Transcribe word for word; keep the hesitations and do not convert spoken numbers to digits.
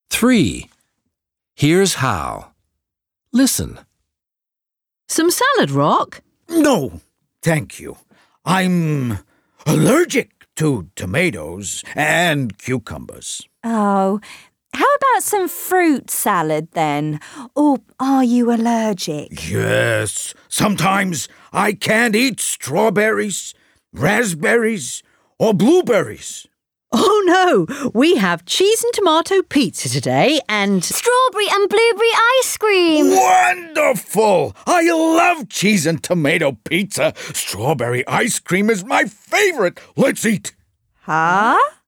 Three. Here's how. Listen. Some salad, Rock? No, thank you. I'm allergic to tomatoes and cucumbers. Oh, how about some fruit salad then? Or are you allergic? Yes, sometimes I can't eat strawberries, raspberries, or blueberries. Oh, no. We have cheese and tomato pizza today and... Strawberry and blueberry ice cream. Wonderful! I love cheese and tomato pizza. Strawberry ice cream is my favorite. Let's eat. Huh?